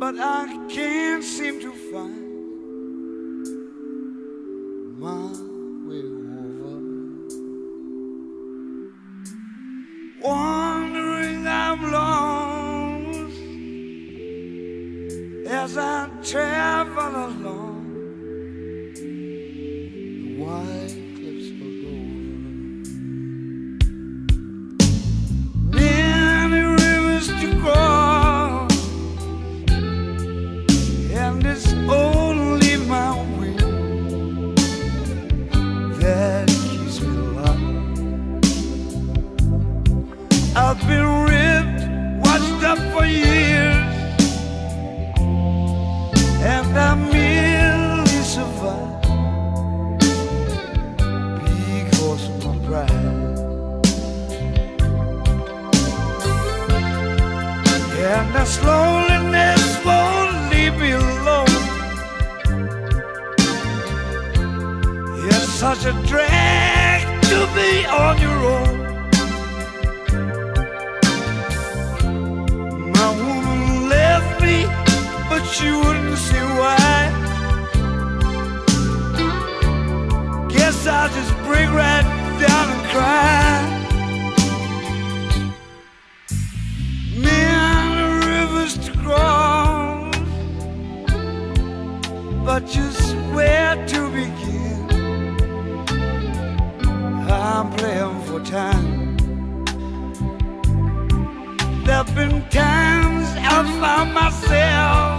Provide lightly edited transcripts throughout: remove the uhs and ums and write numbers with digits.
but I can't seem to find my way over. Wandering I'm lost as I travel along the wide cliffs of Dover. Many rivers to cross, and it's only my will that keeps me alive. I've been ripped, washed up for years, and I merely survive because of my pride. And the loneliness won't leave me alone. It's such a drag to be on your own. My woman left me, but she wouldn't see why. Guess I'll just break right down and cry. Many rivers to cross, but just where to begin? I'm playing for time. There've been times I found myself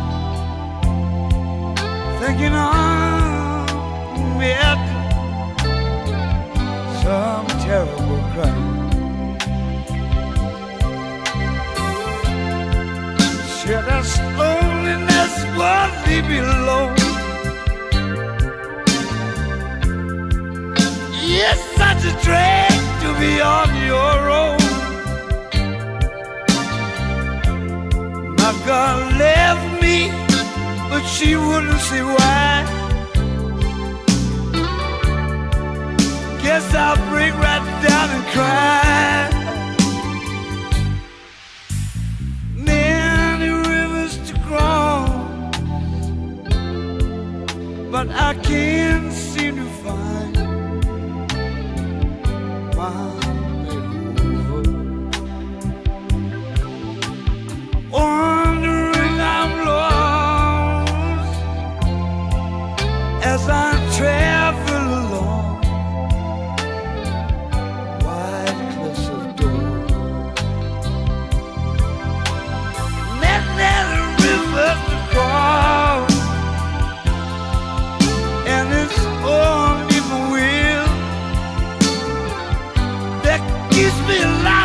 thinking I'm at some terrible crime. Sure, this loneliness won't leave me alone. It's such a drag to be on your own. My girl left me, but she wouldn't see why. Guess I'll break right down and cry. Many rivers to cross, but I can't seem to find my way over. Wandering I'm lost as I travel along wide cliffs of Dover. Many rivers to cross, and it's only my will that keeps me alive.